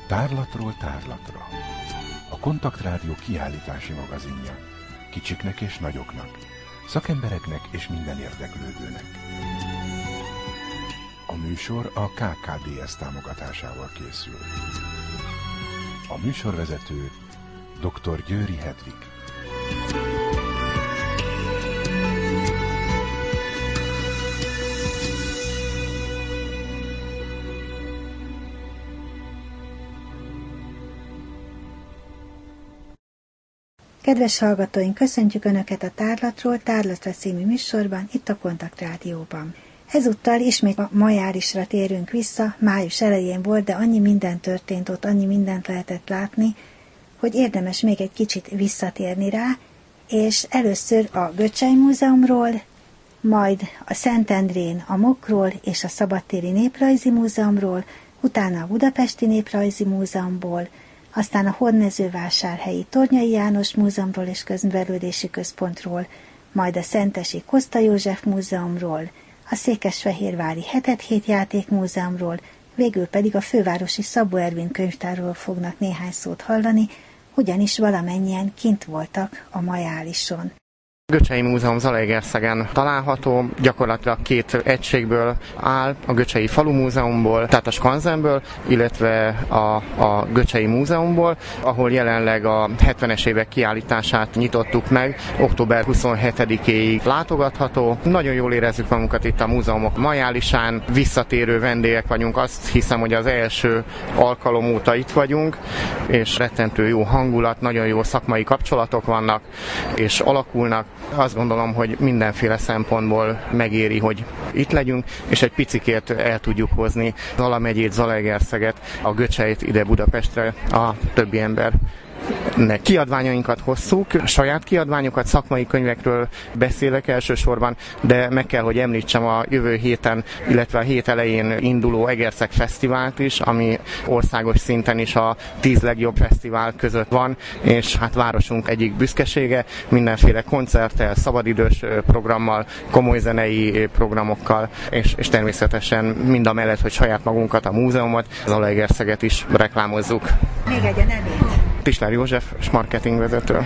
Tárlatról tárlatra. A Kontaktrádió kiállítási magazinja. Kicsiknek és nagyoknak. Szakembereknek és minden érdeklődőnek. A műsor a KKDS támogatásával készül. A műsorvezető dr. Győri Hedvig. Kedves hallgatóink, köszöntjük Önöket a Tárlatról tárlatra című műsorban, itt a Kontaktrádióban. Ezúttal ismét a majárisra térünk vissza, május elején volt, de annyi minden történt ott, annyi mindent lehetett látni, hogy érdemes még egy kicsit visszatérni rá, és először a Göcsey Múzeumról, majd a Szentendrén a MOK-ról és a Szabadtéri Néprajzi Múzeumról, utána a Budapesti Néprajzi Múzeumból, aztán a Hódmezővásárhelyi Tornyai János Múzeumról és Közművelődési Központról, majd a Szentesi Koszta József Múzeumról, a Székesfehérvári Hetet-hét Játékmúzeumról, végül pedig a fővárosi Szabó Ervin könyvtárról fognak néhány szót hallani, ugyanis valamennyien kint voltak a majálison. Göcsey Múzeum Zalaegerszegen található, gyakorlatilag két egységből áll, a Göcsey Falu Múzeumból, tehát a Skanzenből, illetve a Göcsey Múzeumból, ahol jelenleg a 70-es évek kiállítását nyitottuk meg, október 27-éig látogatható. Nagyon jól érezzük magunkat itt a múzeumok majálisán, visszatérő vendégek vagyunk, azt hiszem, hogy az első alkalom óta itt vagyunk, és rettentő jó hangulat, nagyon jó szakmai kapcsolatok vannak, és alakulnak. Azt gondolom, hogy mindenféle szempontból megéri, hogy itt legyünk, és egy picikért el tudjuk hozni Zala megyét, Zalaegerszeget, a Göcseyt ide Budapestre a többi ember. Kiadványainkat hosszuk, saját kiadványokat, szakmai könyvekről beszélek elsősorban, de meg kell, hogy említsem a jövő héten, illetve a hét elején induló Egerszeg Fesztivált is, ami országos szinten is a 10 legjobb fesztivál között van, és hát városunk egyik büszkesége, mindenféle koncerttel, szabadidős programmal, komoly zenei programokkal, és természetesen mindamellett, hogy saját magunkat, a múzeumot, az Zalaegerszeget is reklámozzuk. Még egy a nevét. Tisler József, marketingvezető.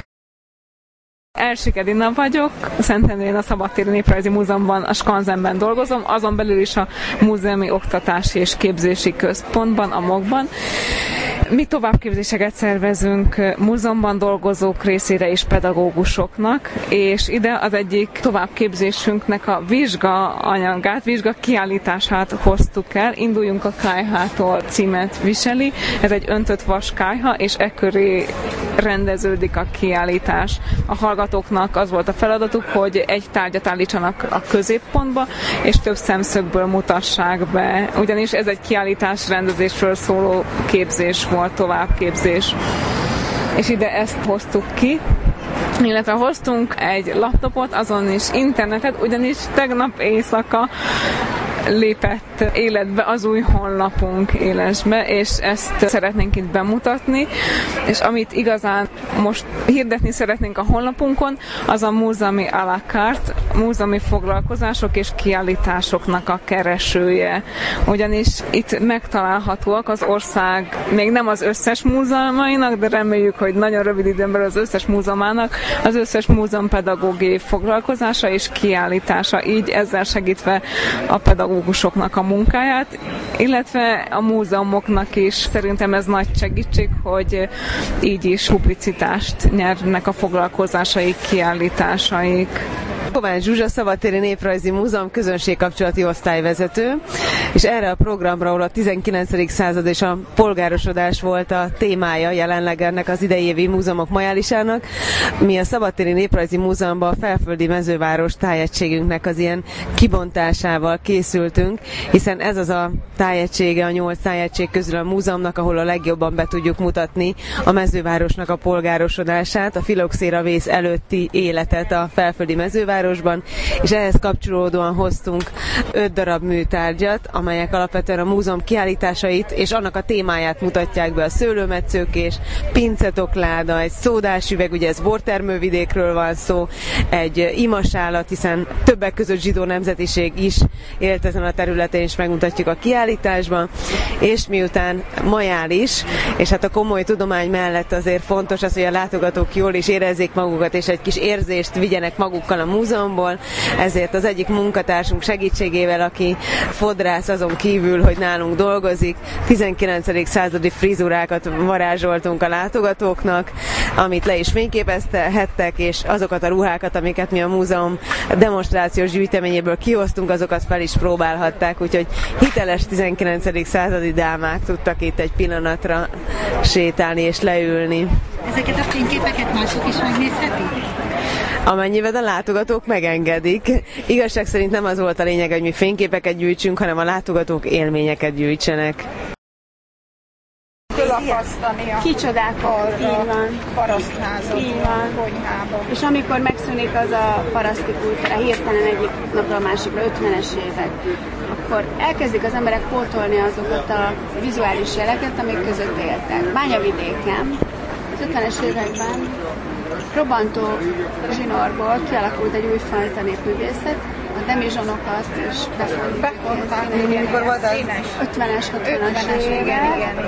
Ersik Edina vagyok, Szentendrén a Szabadtéri Néprajzi Múzeumban, a Skanzenben dolgozom, azon belül is a Múzeumi Oktatási és Képzési Központban, a MOK-ban. Mi továbbképzéseket szervezünk múzeumban dolgozók részére és pedagógusoknak, és ide az egyik továbbképzésünknek a vizsgaanyagát, vizsgakiállítását hoztuk el. Induljunk a kályhától címet viseli. Ez egy öntött vas kályha, és ekköré rendeződik a kiállítás. A hallgatóknak az volt a feladatuk, hogy egy tárgyat állítsanak a középpontba, és több szemszögből mutassák be. Ugyanis ez egy kiállítás rendezésről szóló képzés volt, továbbképzés. És ide ezt hoztuk ki, illetve hoztunk egy laptopot, azon is internetet, ugyanis tegnap éjszaka lépett életbe az új honlapunk élesbe, és ezt szeretnénk itt bemutatni, és amit igazán most hirdetni szeretnénk a honlapunkon, az a múzeumi à la carte, múzeumi foglalkozások és kiállításoknak a keresője. Ugyanis itt megtalálhatóak az ország, még nem az összes múzeumainak, de reméljük, hogy nagyon rövid időn belül az összes múzeumának, az összes múzeum pedagógiai foglalkozása és kiállítása, így ezzel segítve a pedagógusoknak a munkáját, illetve a múzeumoknak is. Szerintem ez nagy segítség, hogy így is publicitást nyernek a foglalkozásaik, kiállításaik. Kovács Zsuzsa, Szabadtéri Néprajzi Múzeum közönségkapcsolati osztályvezető, és erre a programra, ahol a 19. század és a polgárosodás volt a témája jelenleg ennek az idei évi múzeumok majálisának, mi a Szabadtéri Néprajzi Múzeumban a Felföldi Mezőváros tájegységünknek az ilyen kibontásával készültünk, hiszen ez az a tájegysége a 8 tájegység közül a múzeumnak, ahol a legjobban be tudjuk mutatni a mezővárosnak a polgárosodását, a filoxéra vész előtti életet a Felföldi Mezővárosban, fővárosban, és ehhez kapcsolódóan hoztunk 5 darab műtárgyat, amelyek alapvetően a múzeum kiállításait és annak a témáját mutatják be: a szőlőmetszőkés, pincetokláda, egy szódás üveg, ugye ez bortermővidékről van szó, egy imasállat, hiszen többek között zsidó nemzetiség is élt ezen a területen, és megmutatjuk a kiállításban, és miután majális, és hát a komoly tudomány mellett azért fontos az, hogy a látogatók jól is érezzék magukat, és egy kis érzést vigyenek magukkal a múzeumból, ezért az egyik munkatársunk segítségével, aki fodrász azon kívül, hogy nálunk dolgozik, 19. századi frizurákat varázsoltunk a látogatóknak, amit le is fényképezhettek, és azokat a ruhákat, amiket mi a múzeum demonstrációs gyűjteményéből kihoztunk, azokat fel is próbálhatták, úgyhogy hiteles 19. századi dámák tudtak itt egy pillanatra sétálni és leülni. Ezeket a fényképeket mások is megnézhetik? Amennyiben a látogatók megengedik. Igazság szerint nem az volt a lényeg, hogy mi fényképeket gyűjtsünk, hanem a látogatók élményeket gyűjtsenek. Kicsodákat, így van. Parasztházak, konyhában. És amikor megszűnik az a paraszti kultúra, hirtelen egyik napra a másikra, 50-es évek, akkor elkezdik az emberek pótolni azokat a vizuális jeleket, amik között éltek. Bányavidéken az 50-es években robbantó zsinórból kialakult egy újfajta népművészet, a demizsonokat is befonták. Mikor volt az? 50-es, 60-as évek.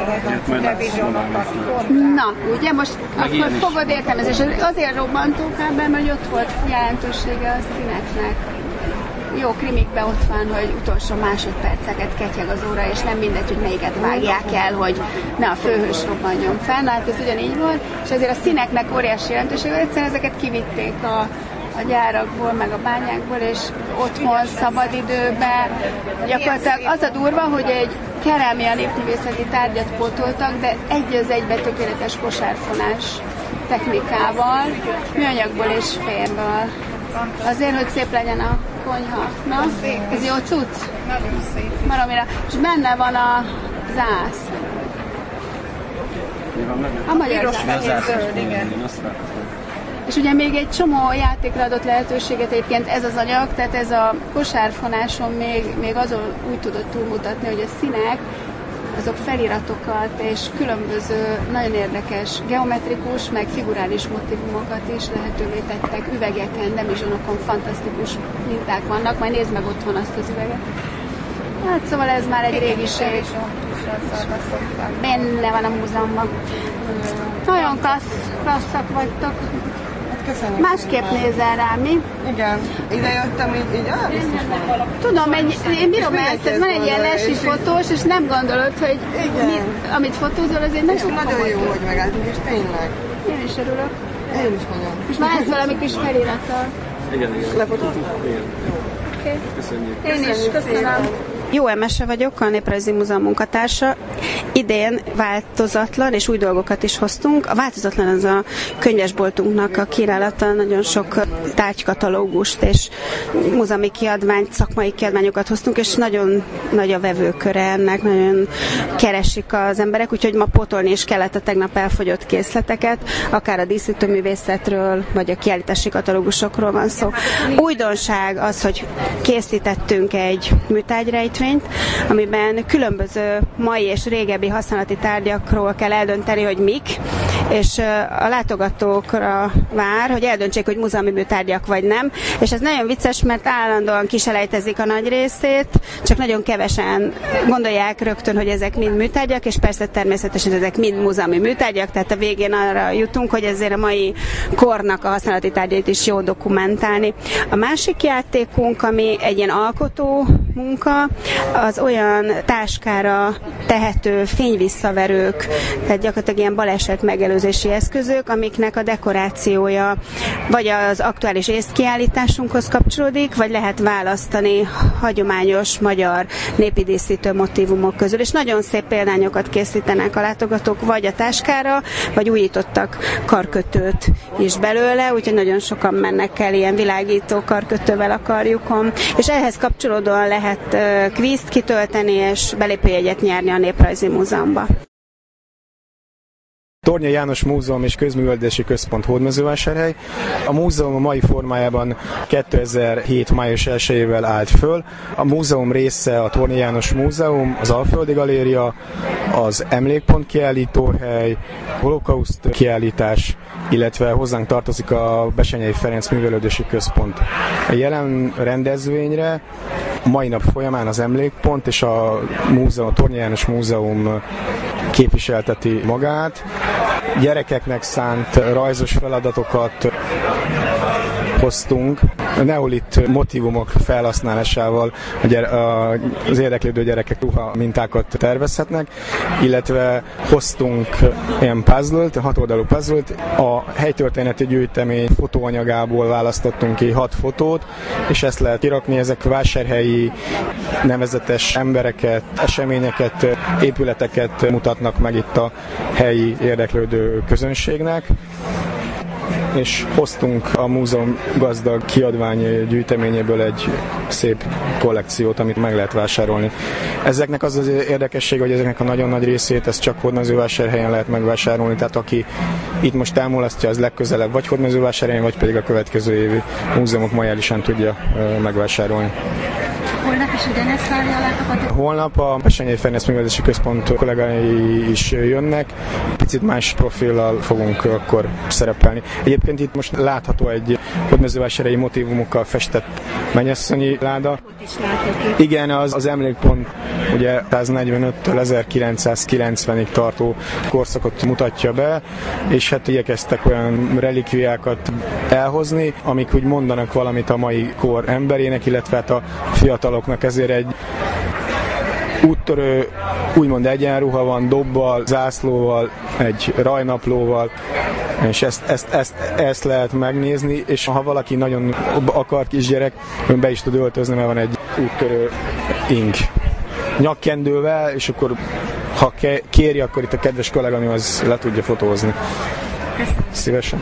Na, ugye most akkor fogod értelmezni, és azért robbantókábban, mert ott volt jelentősége a színeknek. Jó krimikben ott van, hogy utolsó másodperceket ketyeg az óra, és nem mindegy, hogy melyiket vágják el, hogy ne a főhős robbanjon fel. Na, hát ez ugyanígy volt, és azért a színeknek óriási jelentősége, egyszerűen ezeket kivitték a gyárakból, meg a bányákból, és otthon, szabadidőben. Gyakorlatilag az a durva, hogy egy kerámia népművészeti tárgyat pótoltak, de egy az egybe tökéletes kosárfonás technikával, műanyagból és fémből. Azért, hogy szép legyen a konyha. Na, ez jó cucc? Nagyon szép. Baromira. És benne van a zász. A magyar zász. Zöld, igen. És ugye még egy csomó játékra adott lehetőséget egyébként ez az anyag, tehát ez a kosárfonáson még azon úgy tudott túlmutatni, hogy a színek azok feliratokat és különböző nagyon érdekes geometrikus, meg figurális motivumokat is lehetővé tettek. Üvegeken, demizsonokon fantasztikus minták vannak, majd nézd meg otthon azt az üveget. Hát szóval ez már egy régiség. Benne van a múzeumban. Nagyon klasszak vagytok. Köszönjük. Másképp nézel rá, mi? Igen, ide jöttem, így biztos van. Tudom, én bírom ezt, ez van egy ilyen lesi fotós, és nem gondolod, hogy amit fotózol, azért nagyon komoly. Nagyon jó, hogy megálltunk, és tényleg. Én is örülök. Én is nagyon. És már ez valami kis felirattal. Igen. Lefotózunk? Igen. Okay. Köszönjük. Én is, köszönöm. Jó Emese vagyok, a Néprajzi Múzeum munkatársa. Idén változatlan, és új dolgokat is hoztunk. A változatlan az a könyvesboltunknak a kínálata, nagyon sok tárgykatalógust és múzeumi kiadványt, szakmai kiadványokat hoztunk, és nagyon nagy a vevőköre ennek, nagyon keresik az emberek, úgyhogy ma pótolni is kellett a tegnap elfogyott készleteket, akár a díszítőművészetről, vagy a kiállítási katalógusokról van szó. Újdonság az, hogy készítettünk egy műtárgyrejtvényt, amiben különböző mai és régebbi használati tárgyakról kell eldönteni, hogy mik, és a látogatókra vár, hogy eldöntsék, hogy múzeumi műtárgyak vagy nem, és ez nagyon vicces, mert állandóan kiselejtezik a nagy részét, csak nagyon kevesen gondolják rögtön, hogy ezek mind műtárgyak, és persze természetesen ezek mind múzeumi műtárgyak, tehát a végén arra jutunk, hogy ezért a mai kornak a használati tárgyait is jó dokumentálni. A másik játékunk, ami egy ilyen alkotó munka, az olyan táskára tehető fényvisszaverők, tehát gyakorlatilag ilyen baleset megelőzési eszközök, amiknek a dekorációja vagy az aktuális észkiállításunkhoz kapcsolódik, vagy lehet választani hagyományos magyar népi díszítő motívumok közül, és nagyon szép példányokat készítenek a látogatók, vagy a táskára, vagy újítottak karkötőt is belőle, úgyhogy nagyon sokan mennek el ilyen világító karkötővel a karjukon, és ehhez kapcsolódóan lehet kvízt kitölteni, és belépőjegyet nyerni a Néprajzi Múzeumba. Tornyai János Múzeum és Közművelődési Központ, Hódmezővásárhely. A múzeum a mai formájában 2007. május 1-ével állt föl. A múzeum része a Tornyai János Múzeum, az Alföldi Galéria, az Emlékpont kiállítóhely, holokauszt kiállítás, illetve hozzánk tartozik a Bessenyei Ferenc Művelődési Központ. A jelen rendezvényre mai nap folyamán az Emlékpont és a múzeum, a Tornyai János Múzeum képviselteti magát. Gyerekeknek szánt rajzos feladatokat hoztunk, a neolit motívumok felhasználásával az érdeklődő gyerekek ruha mintákat tervezhetnek, illetve hoztunk ilyen puzzle-t, 6 oldalú puzzle-t. A helytörténeti gyűjtemény fotóanyagából választottunk ki 6 fotót, és ezt lehet kirakni. Ezek vásárhelyi nevezetes embereket, eseményeket, épületeket mutatnak meg itt a helyi érdeklődő közönségnek. És hoztunk a múzeum gazdag kiadvány gyűjteményéből egy szép kollekciót, amit meg lehet vásárolni. Ezeknek az az érdekessége, hogy ezeknek a nagyon nagy részét ezt csak Hódmezővásárhelyen lehet megvásárolni, tehát aki itt most elmulasztja, az legközelebb vagy Hódmezővásárhelyen, vagy pedig a következő évi múzeumok majálisán tudja megvásárolni. Holnap is ugyanezt várja a látogatók? Hónap a Bessenyei Ferenc Művelődési Központ kollégái is jönnek, picit más profillal fogunk akkor szerepelni. Egyébként itt most látható egy hódmezővásárhelyi motívumokkal festett mennyasszonyi láda. Igen, az emlékpont ugye 1945-től 1990-ig tartó korszakot mutatja be, és hát igyekeztek olyan relikviákat elhozni, amik úgy mondanak valamit a mai kor emberének, illetve hát a fiataloknak, ezért egy úttörő, úgymond egyenruha van, dobbal, zászlóval, egy rajnaplóval, és ezt lehet megnézni, és ha valaki nagyon akar kisgyerek, be is tud öltözni, mert van egy úttörő ing nyakkendővel, és akkor ha kéri, akkor itt a kedves kolléganő az le tudja fotózni. Szívesen.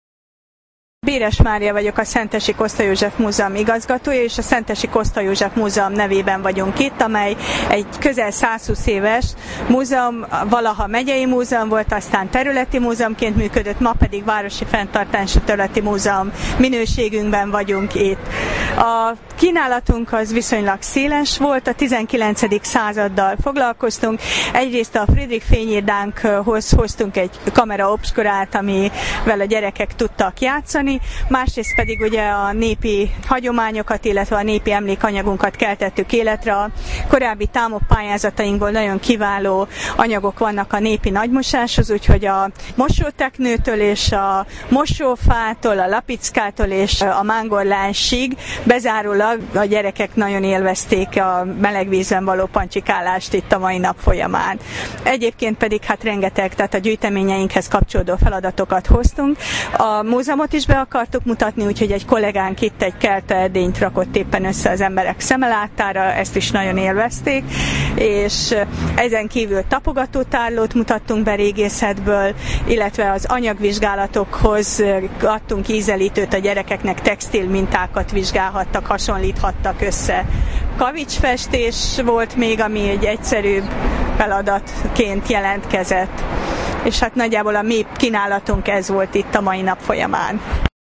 Béres Mária vagyok, a Szentesi Koszta József Múzeum igazgatója, és a Szentesi Koszta József Múzeum nevében vagyunk itt, amely egy közel 120 éves múzeum, valaha megyei múzeum volt, aztán területi múzeumként működött, ma pedig városi fenntartási területi múzeum minőségünkben vagyunk itt. A kínálatunk az viszonylag széles volt, a 19. századdal foglalkoztunk. Egyrészt a Friedrich Fényírdánkhoz hoztunk egy kamera obscurát, amivel a gyerekek tudtak játszani, másrészt pedig ugye a népi hagyományokat, illetve a népi emlékanyagunkat keltettük életre. A korábbi támok pályázatainkból nagyon kiváló anyagok vannak a népi nagymosáshoz, úgyhogy a mosóteknőtől és a mosófától, a lapickától és a mángorlásig bezárólag a gyerekek nagyon élvezték a meleg vízben való pancsikálást itt a mai nap folyamán. Egyébként pedig hát rengeteg, tehát a gyűjteményeinkhez kapcsolódó feladatokat hoztunk. A múzeumot is be akartuk mutatni, úgyhogy egy kollégánk itt egy keltaedényt rakott éppen össze az emberek szemelátára, ezt is nagyon élvezték, és ezen kívül tapogatótárlót mutattunk be régészetből, illetve az anyagvizsgálatokhoz adtunk ízelítőt a gyerekeknek, textil mintákat vizsgálhattak, hasonlíthattak össze. Kavicsfestés volt még, ami egy egyszerűbb feladatként jelentkezett, és hát nagyjából a mi kínálatunk ez volt itt a mai nap folyamán.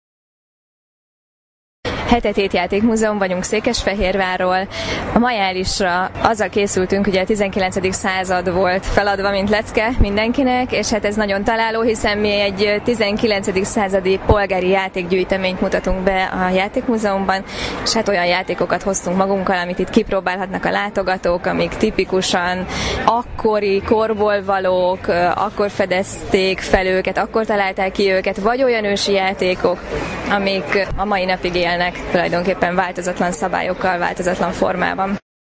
Hetetét Játékmúzeum vagyunk Székesfehérvárról. A majálisra azzal készültünk, ugye a 19. század volt feladva, mint lecke mindenkinek, és hát ez nagyon találó, hiszen mi egy 19. századi polgári játékgyűjteményt mutatunk be a Játékmúzeumban, és hát olyan játékokat hoztunk magunkkal, amit itt kipróbálhatnak a látogatók, amik tipikusan akkori korból valók, akkor fedezték fel őket, akkor találták ki őket, vagy olyan ősi játékok, amik a mai napig élnek, tulajdonképpen változatlan szabályokkal, változatlan formában.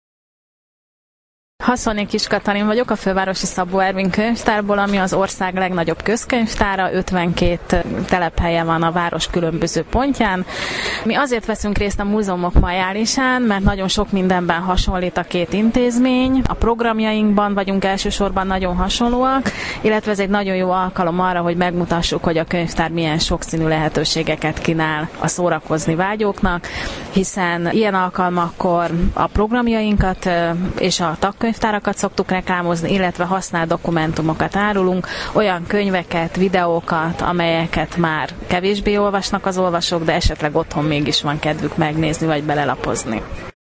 Haszonné Kis Katalin vagyok, a Fővárosi Szabó Ervin könyvtárból, ami az ország legnagyobb közkönyvtára, 52 telephelye van a város különböző pontján. Mi azért veszünk részt a múzeumok majálisán, mert nagyon sok mindenben hasonlít a két intézmény. A programjainkban vagyunk elsősorban nagyon hasonlóak, illetve ez egy nagyon jó alkalom arra, hogy megmutassuk, hogy a könyvtár milyen sokszínű lehetőségeket kínál a szórakozni vágyóknak, hiszen ilyen alkalmakkor a programjainkat és a tagkönyvtár könyvtárakat szoktuk reklámozni, illetve használt dokumentumokat árulunk, olyan könyveket, videókat, amelyeket már kevésbé olvasnak az olvasók, de esetleg otthon mégis van kedvük megnézni vagy belelapozni.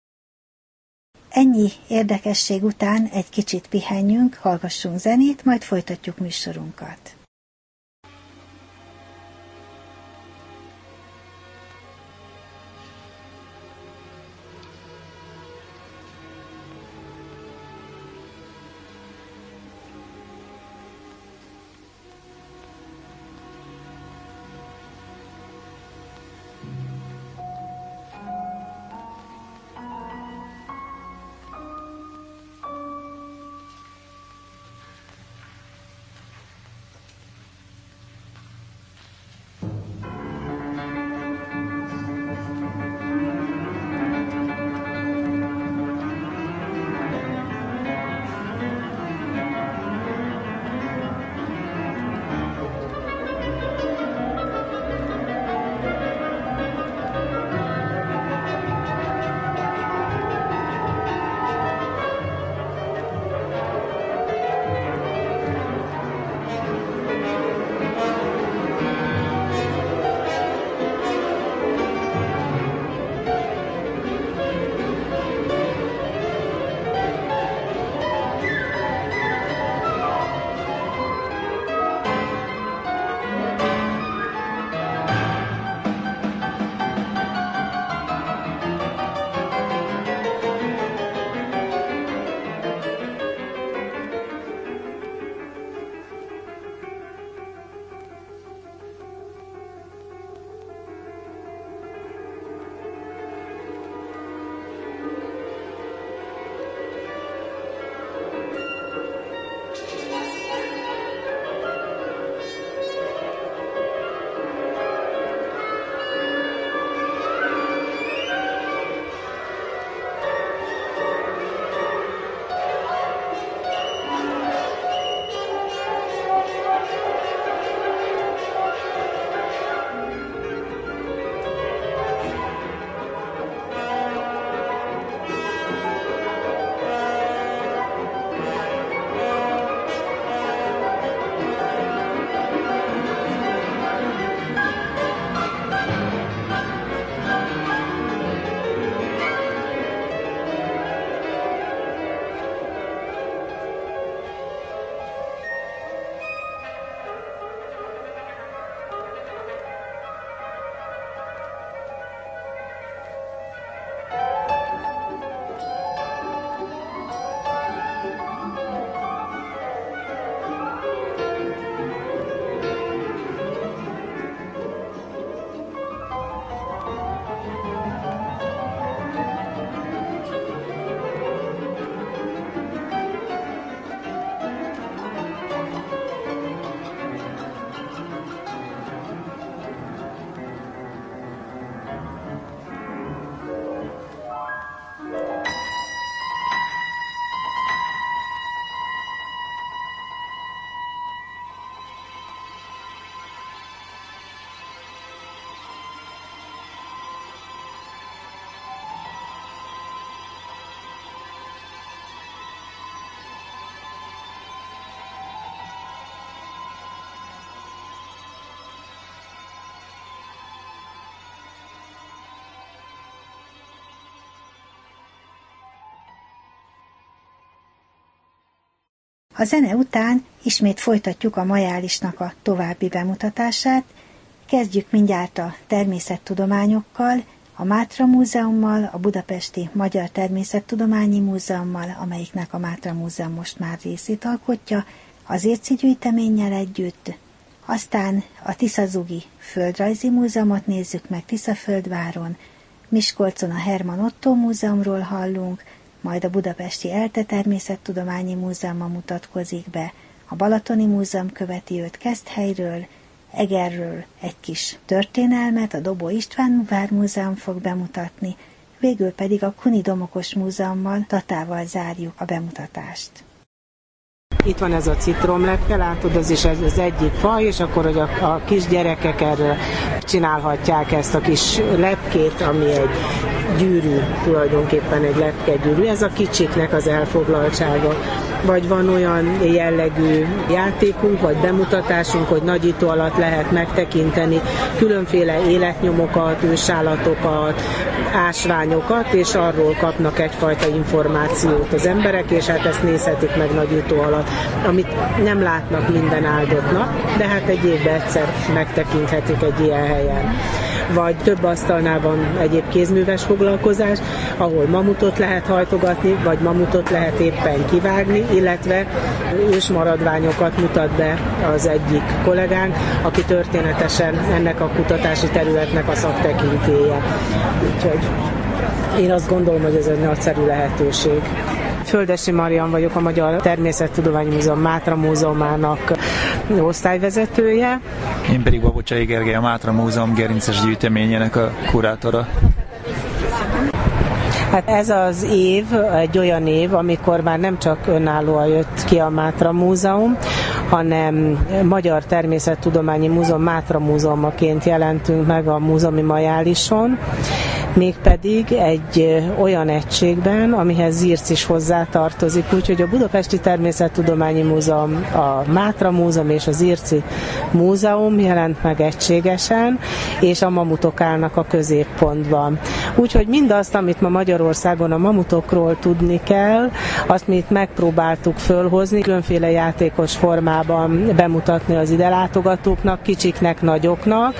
Ennyi érdekesség után egy kicsit pihenjünk, hallgassunk zenét, majd folytatjuk műsorunkat. A zene után ismét folytatjuk a majálisnak a további bemutatását, kezdjük mindjárt a természettudományokkal, a Mátra Múzeummal, a Budapesti Magyar Természettudományi Múzeummal, amelyiknek a Mátra Múzeum most már részét alkotja, az Érci gyűjteménnyel együtt, aztán a Tiszazugi Földrajzi Múzeumot nézzük meg Tiszaföldváron, Miskolcon a Herman Ottó Múzeumról hallunk, majd a Budapesti ELTE Természettudományi Múzeuma mutatkozik be, a Balatoni Múzeum követi őt Keszthelyről, Egerről egy kis történelmet a Dobó István Vármúzeum fog bemutatni, végül pedig a Kuni Domokos Múzeummal, Tatával zárjuk a bemutatást. Itt van ez a citromlepke, látod, ez is az egyik faj, és akkor, hogy a kis gyerekek erről csinálhatják ezt a kis lepkét, ami egy gyűrű, tulajdonképpen egy lepkegyűrű. Ez a kicsiknek az elfoglaltsága. Vagy van olyan jellegű játékunk, vagy bemutatásunk, hogy nagyító alatt lehet megtekinteni különféle életnyomokat, ősállatokat, ásványokat, és arról kapnak egyfajta információt az emberek, és hát ezt nézhetik meg nagyító alatt, amit nem látnak minden áldott nap, de hát egy évben egyszer megtekinthetik egy ilyen helyen. Vagy több asztalnál van egyéb kézműves foglalkozás, ahol mamutot lehet hajtogatni, vagy mamutot lehet éppen kivágni, illetve ősmaradványokat mutat be az egyik kollégánk, aki történetesen ennek a kutatási területnek a szaktekintélye. Úgyhogy én azt gondolom, hogy ez egy nagyszerű lehetőség. Földessy Marian vagyok, a Magyar Természettudományi Múzeum Mátra Múzeumának osztályvezetője. Én pedig Babocsai Gergely, a Mátra Múzeum gerinces gyűjteményének a kurátora. Hát ez az év egy olyan év, amikor már nem csak önállóan jött ki a Mátra Múzeum, hanem Magyar Természettudományi Múzeum Mátra Múzeumaként jelentünk meg a múzeumi majálison, mégpedig egy olyan egységben, amihez Zirc is hozzátartozik, úgyhogy a Budapesti Természettudományi Múzeum, a Mátra Múzeum és az Zirci Múzeum jelent meg egységesen, és a mamutok állnak a középpontban. Úgyhogy mindazt, amit ma Magyarországon a mamutokról tudni kell, azt mi itt megpróbáltuk fölhozni, különféle játékos formában bemutatni az ide látogatóknak, kicsiknek, nagyoknak,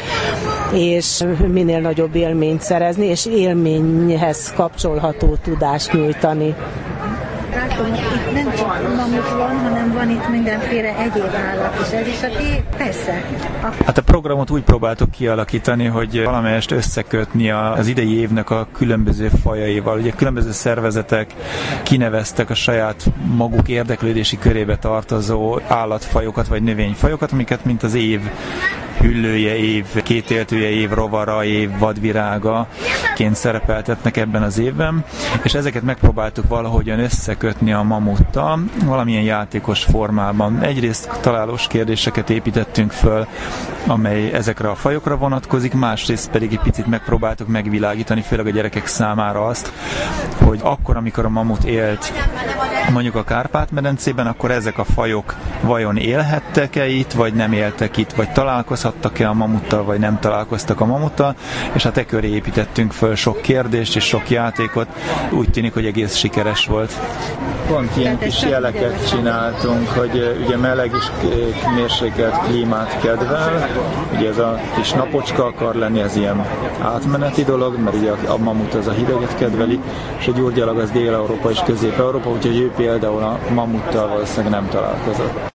és minél nagyobb élményt szerezni, és élményhez kapcsolható tudást nyújtani. Látom, itt nem csak mamut van, hanem van itt mindenféle egyéb állat is. Ez is a persze. Hát a programot úgy próbáltuk kialakítani, hogy valamelyest összekötni az idei évnek a különböző fajaival. Ugye különböző szervezetek kineveztek a saját maguk érdeklődési körébe tartozó állatfajokat vagy növényfajokat, amiket mint az év hüllője, év kétéltője, év rovara, év vadvirágaként szerepeltetnek ebben az évben, és ezeket megpróbáltuk valahogyan összekötni a mamuttal, valamilyen játékos formában. Egyrészt találós kérdéseket építettünk föl, amely ezekre a fajokra vonatkozik, másrészt pedig egy picit megpróbáltuk megvilágítani, főleg a gyerekek számára azt, hogy akkor, amikor a mamut élt mondjuk a Kárpát-medencében, akkor ezek a fajok vajon élhettek-e itt, vagy nem éltek itt, vagy találkozhattak-e a mamuttal, vagy nem találkoztak a mamuttal, és hát e köré építettünk föl sok kérdést és sok játékot. Úgy tűnik, hogy egész sikeres volt. Pont ilyen kis jeleket csináltunk, hogy ugye meleg és mérsékelt klímát kedvel. Ugye ez a kis napocska akar lenni, ez ilyen átmeneti dolog, mert ugye a mamut az a hideget kedveli, és a gyurgyalag az Dél-Európa és Közép-Európa, úgyhogy ő például a mamuttal valószínűleg nem találkozott.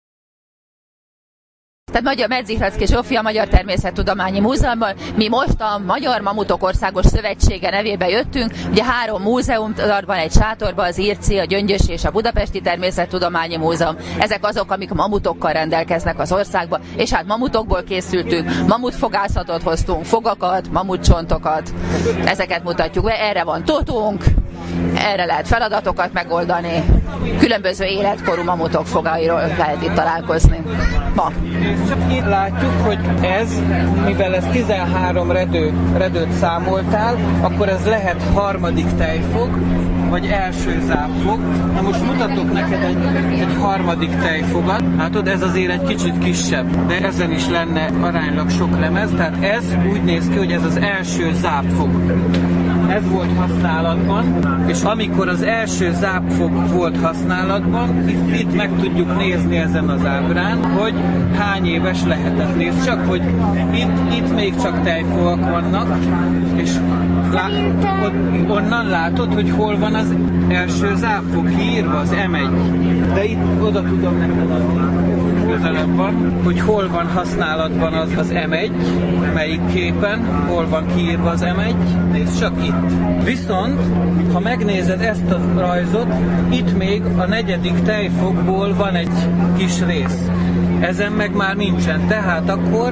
Tehát Magyar Medzihradszky Zsófia, Magyar Természettudományi Múzeumban. Mi most a Magyar Mamutok Országos Szövetsége nevébe jöttünk. Ugye 3 múzeum van egy sátorban, az Zirci, a Gyöngyösi és a Budapesti Természettudományi Múzeum. Ezek azok, amik mamutokkal rendelkeznek az országban, és hát mamutokból készültünk, mamutfogászatot hoztunk, fogakat, mamutcsontokat. Ezeket mutatjuk be, erre van totunk, erre lehet feladatokat megoldani. Különböző életkorú mamutok fogairól lehet itt találkozni ma. Csak itt látjuk, hogy ez, mivel ez 13 redőt számoltál, akkor ez lehet harmadik tejfog, vagy első zápfog. Na most mutatok neked egy harmadik tejfogat. Látod, ez azért egy kicsit kisebb, de ezen is lenne aránylag sok lemez, tehát ez úgy néz ki, hogy ez az első zápfog. Ez volt használatban, és amikor az első zápfog volt használatban, itt meg tudjuk nézni ezen az ábrán, hogy hány éves lehetett. Nézd csak, hogy itt még csak tejfogak vannak, és onnan látod, hogy hol van az első zápfog kiírva, az M1. De itt oda tudom neked adni, közelebb van, hogy hol van használatban az M1, melyik képen, hol van kiírva az M1, nézd csak itt. Viszont, ha megnézed ezt a rajzot, itt még a 4. tejfogból van egy kis rész. Ezen meg már nincsen. Tehát akkor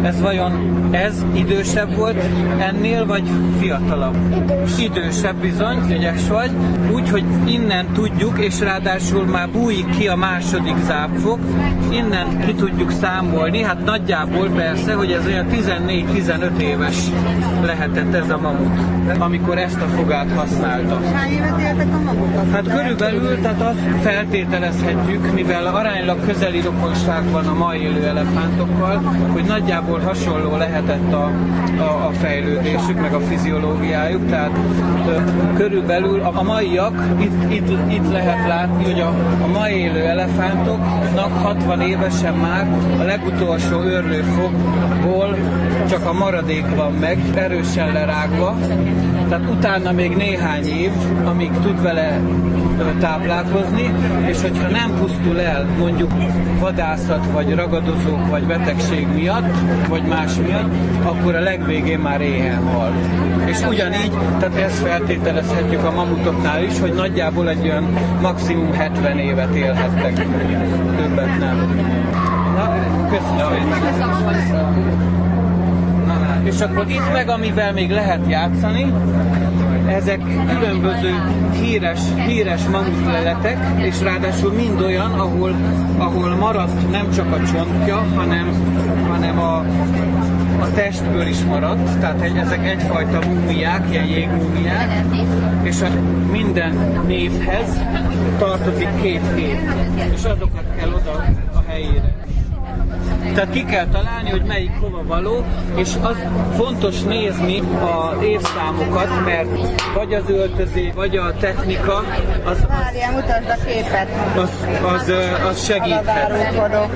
ez idősebb volt ennél, vagy fiatalabb? Idősebb bizony, ügyes vagy. Úgyhogy innen tudjuk, és ráadásul már bújik ki a második zápfok, innen ki tudjuk számolni, hát nagyjából persze, hogy ez olyan 14-15 éves lehetett ez a mamut, amikor ezt a fogát használta. Hány évet éltek a mamutok? Hát körülbelül, tehát azt feltételezhetjük, mivel aránylag közeli rokonság van a ma élő elefántokkal, hogy nagyjából hasonló lehetett a fejlődésük, meg a fiziológiájuk, tehát körülbelül a maiak, itt lehet látni, hogy a ma élő elefántoknak 60 évesen már a legutolsó őrlőfogból csak a maradék van meg, erősen lerágva, tehát utána még néhány év, amíg tud vele táplálkozni, és hogyha nem pusztul el mondjuk vadászat, vagy ragadozók, vagy betegség miatt, vagy más miatt, akkor a legvégén már éhen hal. És ugyanígy, tehát ezt feltételezhetjük a mamutoknál is, hogy nagyjából egy olyan maximum 70 évet élhettek. Többet nem. Na, köszönöm. És akkor itt meg, amivel még lehet játszani, ezek különböző híres mamutleletek, és ráadásul mind olyan, ahol maradt nem csak a csontja, hanem a testből is maradt, tehát ezek egyfajta múmiák, ilyen jégmúmiák, és minden névhez tartozik 2 kép, és azokat kell oda a helyére. Tehát ki kell találni, hogy melyik hova való, és az fontos nézni az évszámokat, mert vagy az öltözés, vagy a technika, Mária, mutasd a képet. Az segíthet.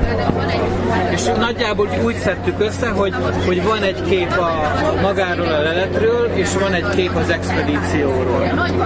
És nagyjából úgy szedtük össze, hogy van egy kép magáról a leletről, és van egy kép az expedícióról.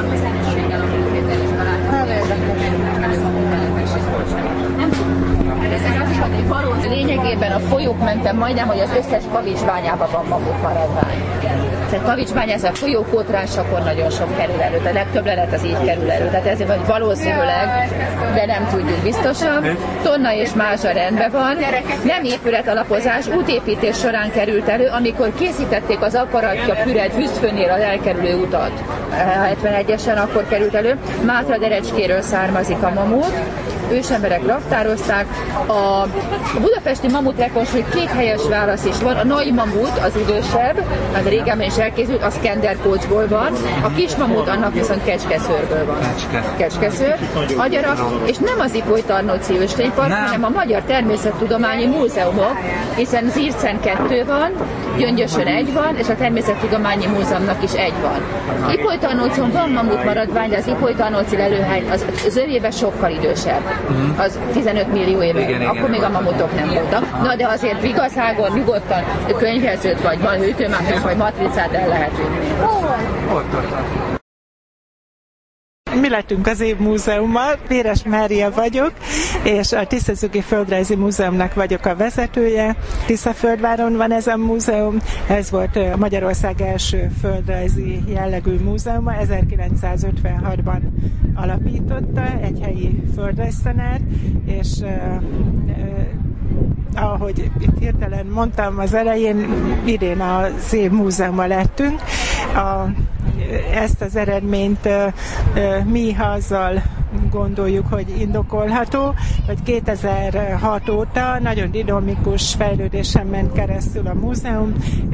Lényegében a folyók mentem majdnem, hogy az összes kavicsbányában van mamut maradvány. Tehát kavicsbányászat a folyókótrásakor nagyon sok kerül elő, a legtöbb lelet az így kerül elő. Tehát ezért vagy valószínűleg, de nem tudjuk biztosan. Tonna és mázsa rendben van. Nem épület alapozás, útépítés során került elő, amikor készítették az Aparatja Füred Füszfőnél az elkerülő utat. 71-esen akkor került elő. Mátra Derecskéről származik a mamut. Ősemberek raktározták. A budapesti mamut rekonstrukt 2 helyes válasz is van. A nagy mamut, az idősebb, az régebben is elkészült, az Kenderkócsból van. A kis mamut annak viszont Kecskeszőrből van. Kecskeszőr, agyarak, és nem az Ipoly Tarnóci Őslénypark, hanem a Magyar Természettudományi Múzeumok, hiszen Zircen 2 van, Gyöngyösön 1 van, és a Természettudományi Múzeumnak is 1 van. Ipoly Tarnócon van mamut maradvány, de az Ipoly Tarnóci lelőhely az övében sokkal idősebb. Az 15 millió éve. Akkor még a mamutok nem voltak. Na de azért vigaszágon, nyugodtan könyvezőt, vagy van hűtőmágnes, vagy matricát el lehet vinni. Mi lettünk az évmúzeummal, Véres Mária vagyok, és a Tiszazuki Földrajzi Múzeumnak vagyok a vezetője. Tiszaföldváron van ez a múzeum, ez volt Magyarország első földrajzi jellegű múzeuma, 1956-ban alapította egy helyi földrajztanár, és ahogy itt hirtelen mondtam az elején, idén az évmúzeuma lettünk. Ezt az eredményt mi azzal gondoljuk, hogy indokolható, hogy 2006 óta nagyon dinamikus fejlődésen ment keresztül a múzeum,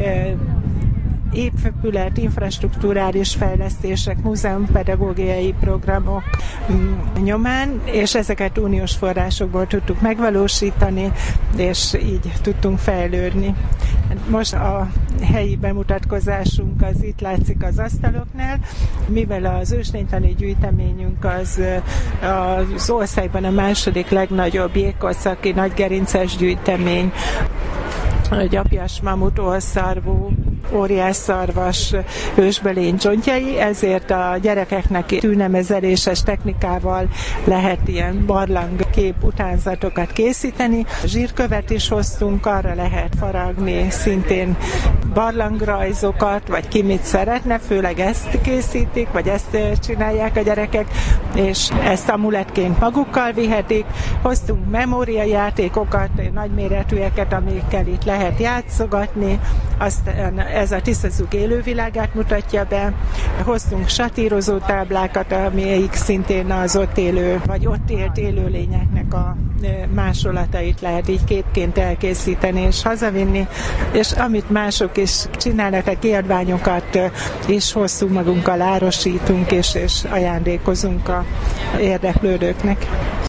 épület, infrastrukturális fejlesztések, múzeumpedagógiai programok nyomán, és ezeket uniós forrásokból tudtuk megvalósítani, és így tudtunk fejlődni. Most a helyi bemutatkozásunk az itt látszik az asztaloknál, mivel az őslénytani gyűjteményünk az országban a második legnagyobb jégkorszaki nagygerinces gyűjtemény, gyapjas mamut, orrszarvú, óriásszarvas ősbelény csontjai, ezért a gyerekeknek tűnemezeléses technikával lehet ilyen barlangkép utánzatokat készíteni. Zsírkövet is hoztunk, arra lehet faragni szintén barlangrajzokat, vagy ki mit szeretne, főleg ezt készítik, vagy ezt csinálják a gyerekek, és ezt amulettként magukkal vihetik. Hoztunk memóriajátékokat, nagyméretűeket, amikkel itt lehet játszogatni, aztán ez a Tiszazug élővilágát mutatja be. Hoztunk satírozó táblákat, amelyik szintén az ott élő, vagy ott élt élőlényeknek a másolatait lehet így képként elkészíteni és hazavinni, és amit mások is csinálnak, a kiadványokat is hosszú magunkkal árosítunk, és ajándékozunk a érdeklődőknek.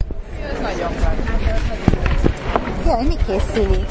Jaj, mi készülik?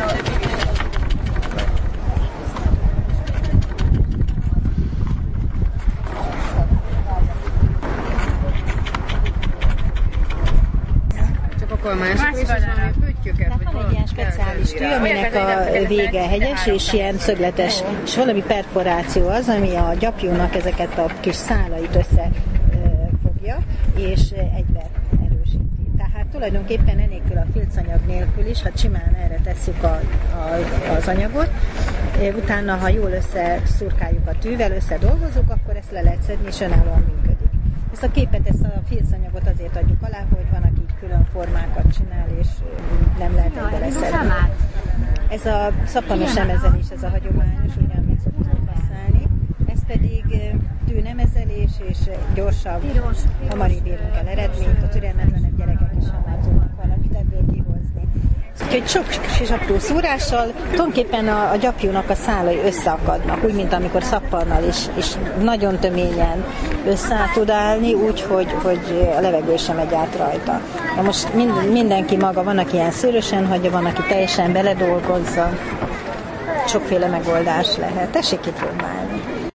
Van egy ilyen speciális tű, aminek a vége hegyes és ilyen szögletes, és valami perforáció az, ami a gyapjúnak ezeket a kis szálait összefogja, és egybe erősíti. Tehát tulajdonképpen enélkül a filcanyag nélkül is, ha simán erre tesszük az anyagot, utána, ha jól összeszurkáljuk a tűvel, összedolgozzuk, akkor ezt le lehet szedni, és önállóan működik. Ezt a képet, ezt a filcanyagot azért adjuk alá, hogy van, aki külön formákat csinál, és nem lehet egybe leszedni. Ez a szappanos emezelés, ez a hagyományos, ugye, amit szoktunk használni. Ez pedig tűnemezelés, és gyorsabb, hamarabb érünk el eredményt, a türelmetlenebb gyerekek is annál tudnak valamit ebből kihozni. Úgyhogy sok kis apró szúrással tulajdonképpen a gyapjúnak a szálai összeakadnak, úgy, mint amikor szappannal is, és nagyon töményen össze tud állni, úgy, hogy a levegő sem megy át rajta. De most mindenki maga, van, aki ilyen szőrösen hagyja, van, aki teljesen beledolgozza. Sokféle megoldás lehet. Tessék kipróbálni.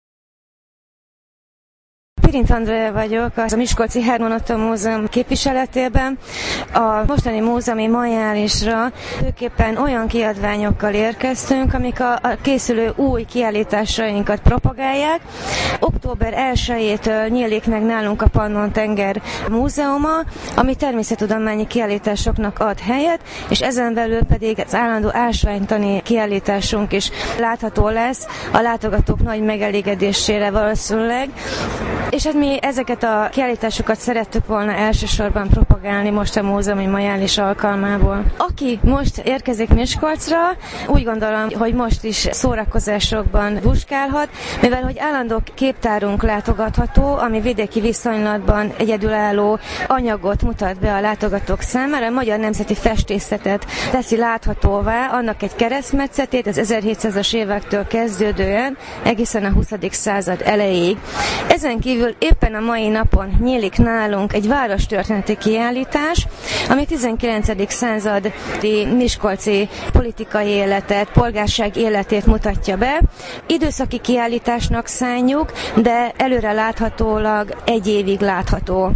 Pirint Andrea vagyok, a Miskolci Herman Ottó Múzeum képviseletében. A mostani múzeumi majálisra főképpen olyan kiadványokkal érkeztünk, amik a készülő új kiállításainkat propagálják. Október 1-től nyílik meg nálunk a Pannon-tenger múzeuma, ami természettudományi kiállításoknak ad helyet, és ezen belül pedig az állandó ásványtani kiállításunk is látható lesz a látogatók nagy megelégedésére valószínűleg. És hát mi ezeket a kiállításokat szerettük volna elsősorban propagálni most a múzeumi majális alkalmából. Aki most érkezik Miskolcra, úgy gondolom, hogy most is szórakozásokban buskálhat, mivel hogy állandó képtárunk látogatható, ami vidéki viszonylatban egyedülálló anyagot mutat be a látogatók számára, a magyar nemzeti festészetet teszi láthatóvá, annak egy keresztmetszetét az 1700-as évektől kezdődően egészen a 20. század elejéig. Ezen kívül éppen a mai napon nyílik nálunk egy várostörténeti kiállítás, ami 19. századi miskolci politikai életet, polgárság életét mutatja be. Időszaki kiállításnak szánjuk, de előre láthatólag egy évig látható.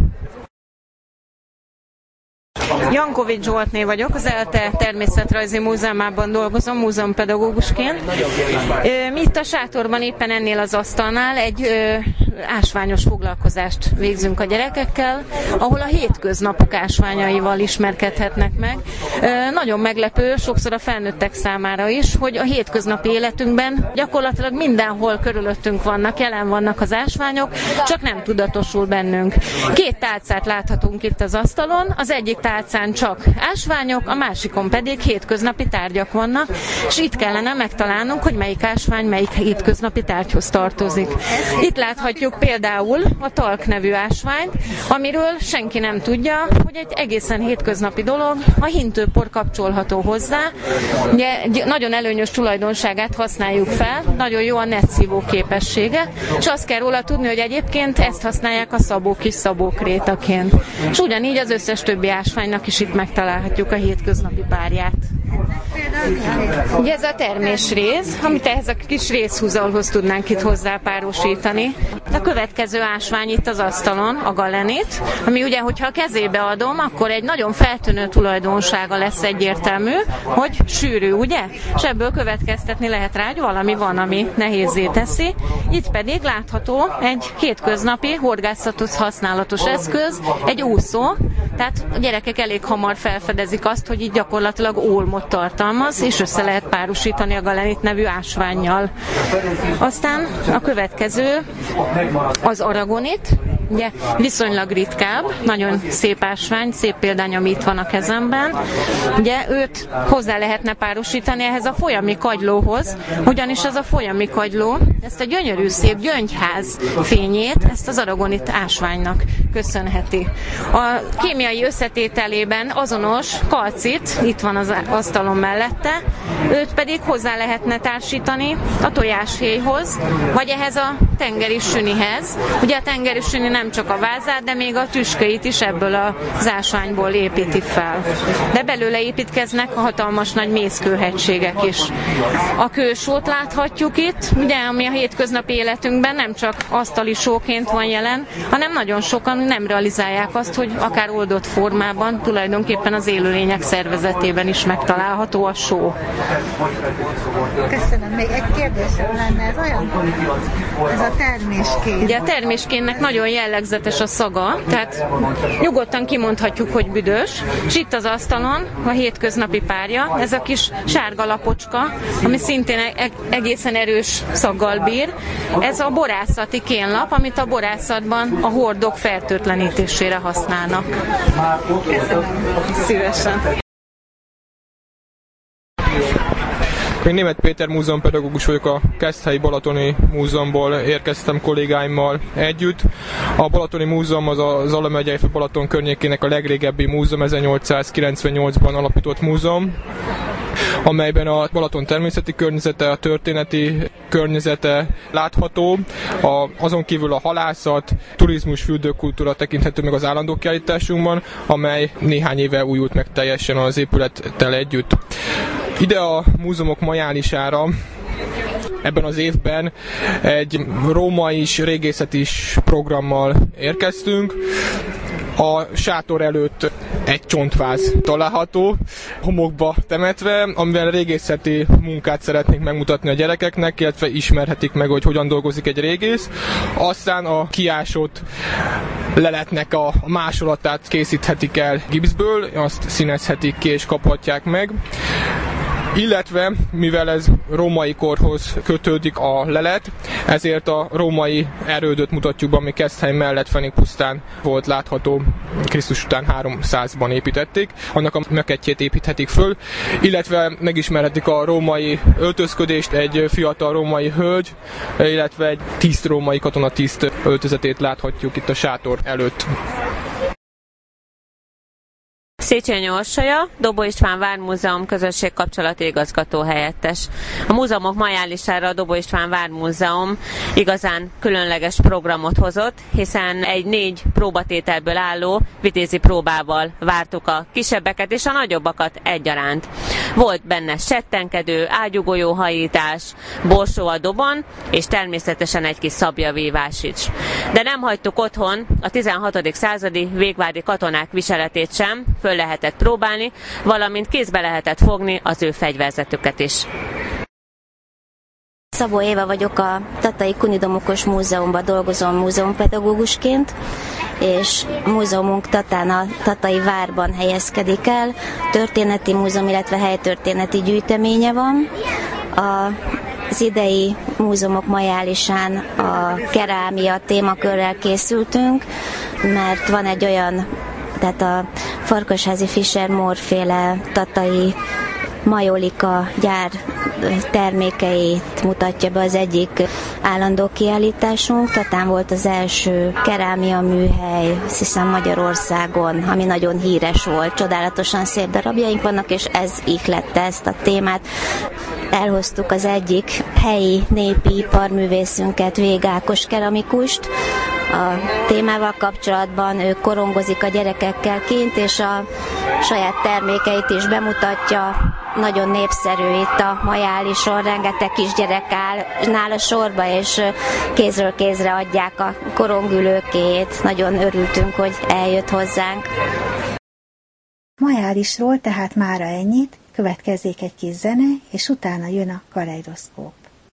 Jankovics Zsoltné vagyok, az ELTE Természetrajzi Múzeumában dolgozom, múzeumpedagógusként. Mi itt a sátorban éppen ennél az asztalnál egy ásványos foglalkozást végzünk a gyerekekkel, ahol a hétköznapok ásványaival ismerkedhetnek meg. Nagyon meglepő, sokszor a felnőttek számára is, hogy a hétköznapi életünkben gyakorlatilag mindenhol körülöttünk vannak, jelen vannak az ásványok, csak nem tudatosul bennünk. 2 tálcát láthatunk itt az asztalon, az egyik tálcán csak ásványok, a másikon pedig hétköznapi tárgyak vannak, és itt kellene megtalálnunk, hogy melyik ásvány melyik hétköznapi tárgyhoz tartozik. Itt láthatjuk például a talk nevű ásványt, amiről senki nem tudja, hogy egy egészen hétköznapi dolog, a hintőpor kapcsolható hozzá. Ugye, nagyon előnyös tulajdonságát használjuk fel, nagyon jó a netszívó képessége, és azt kell róla tudni, hogy egyébként ezt használják a szabók is szabókrétaként. És ugyanígy az összes többi ásványnak is itt megtalálhatjuk a hétköznapi párját. Ugye ez a termésrész, amit ehhez a kis részhúzalhoz tudnánk itt hozzápárosítani. A következő ásvány itt az asztalon, a galenit, ami ugye, hogyha a kezébe adom, akkor egy nagyon feltűnő tulajdonsága lesz egyértelmű, hogy sűrű, ugye? És ebből következtetni lehet rá, hogy valami van, ami nehézzé teszi. Itt pedig látható egy hétköznapi horgászatos használatos eszköz, egy úszó, tehát a gyerekek elég hamar felfedezik azt, hogy itt gyakorlatilag ólmot tartalmaz, és össze lehet párosítani a galenit nevű ásvánnyal. Aztán a következő az aragonit, ugye viszonylag ritkább, nagyon szép ásvány, szép példány, ami itt van a kezemben. Ugye őt hozzá lehetne párosítani ehhez a folyami kagylóhoz, ugyanis ez a folyami kagyló, ezt a gyönyörű szép gyöngyház fényét, ezt az aragonit ásványnak köszönheti. A kémiai összetételében azonos kalcit, itt van az asztalon mellette, őt pedig hozzá lehetne társítani a tojáshéjhoz, vagy ehhez a tengeri sünihez. Ugye a tengeri süni nem csak a vázát, de még a tüskéit is ebből az ásványból építi fel. De belőle építkeznek a hatalmas nagy mészkőhegységek is. A kősót láthatjuk itt, ugye, ami a hétköznapi életünkben nem csak asztali sóként van jelen, hanem nagyon sokan nem realizálják azt, hogy akár oldott formában tulajdonképpen az élőlények szervezetében is megtalálható a só. Köszönöm. Még egy kérdésem lenne, ez olyan, ez a terméskén. Ugye a terméskénnek nagyon jellegzetes a szaga, tehát nyugodtan kimondhatjuk, hogy büdös, és itt az asztalon a hétköznapi párja, ez a kis sárga lapocska, ami szintén egészen erős szaggal bír. Ez a borászati kénlap, amit a borászatban a hordok fertőtlenítésére használnak. Köszönöm. Szívesen. Én Németh Péter múzeumpedagógus vagyok, a Keszthelyi Balatoni Múzeumból érkeztem kollégáimmal együtt. A Balatoni Múzeum az Zala megyei Balaton környékének a legrégebbi múzeum, 1898-ban alapított múzeum, amelyben a Balaton természeti környezete, a történeti környezete látható. Azon kívül a halászat, turizmus, fürdőkultúra tekinthető meg az állandó kiállításunkban, amely néhány éve újult meg teljesen az épülettel együtt. Ide a múzeumok majálisára ebben az évben egy római is, régészeti is programmal érkeztünk. A sátor előtt egy csontváz található, homokba temetve, amivel régészeti munkát szeretnénk megmutatni a gyerekeknek, illetve ismerhetik meg, hogy hogyan dolgozik egy régész. Aztán a kiásott leletnek a másolatát készíthetik el gipszből, azt színezhetik ki és kaphatják meg. Illetve, mivel ez római korhoz kötődik a lelet, ezért a római erődöt mutatjuk be, ami Keszthely mellett Fenékpusztán volt látható, Krisztus után 300-ban építették, annak a mökettjét építhetik föl, illetve megismerhetik a római öltözködést, egy fiatal római hölgy, illetve egy tiszt római katonatiszt öltözetét láthatjuk itt a sátor előtt. Széchenyi Orsolya, Dobó István Vármúzeum közösségkapcsolati igazgató helyettes. A múzeumok majálisára a Dobó István Vármúzeum igazán különleges programot hozott, hiszen egy 4 próbatételből álló vitézi próbával vártuk a kisebbeket és a nagyobbakat egyaránt. Volt benne settenkedő, ágyúgolyóhajítás, borsó a dobon, és természetesen egy kis szabjavívás is. De nem hagytuk otthon a 16. századi végvári katonák viseletét sem, föl lehetett próbálni, valamint kézbe lehetett fogni az ő fegyverzetüket is. Szabó Éva vagyok, a Tatai Kunidomokos Múzeumban dolgozom múzeumpedagógusként, és múzeumunk Tatán a Tatai Várban helyezkedik el. Történeti múzeum, illetve helytörténeti gyűjteménye van. Az idei múzeumok majálisán a kerámia témakörrel készültünk, mert van egy olyan, tehát a Farkasházi Fischer-Mohr féle tatai majolika gyár termékeit mutatja be az egyik állandó kiállításunk. Tatán volt az első kerámia műhely, azt hiszem Magyarországon, ami nagyon híres volt. Csodálatosan szép darabjaink vannak, és ez ihlette ezt a témát. Elhoztuk az egyik helyi népi iparművészünket, Vég Ákos keramikust. A témával kapcsolatban ő korongozik a gyerekekkel kint, és a saját termékeit is bemutatja. nagyon népszerű itt a Majálison, rengeteg kisgyerek áll nála sorba, és kézről kézre adják a korongülőkét. Nagyon örültünk, hogy eljött hozzánk. Majálisról tehát mára ennyit, következzék egy kis zene, és utána jön a kaleidoszkóp.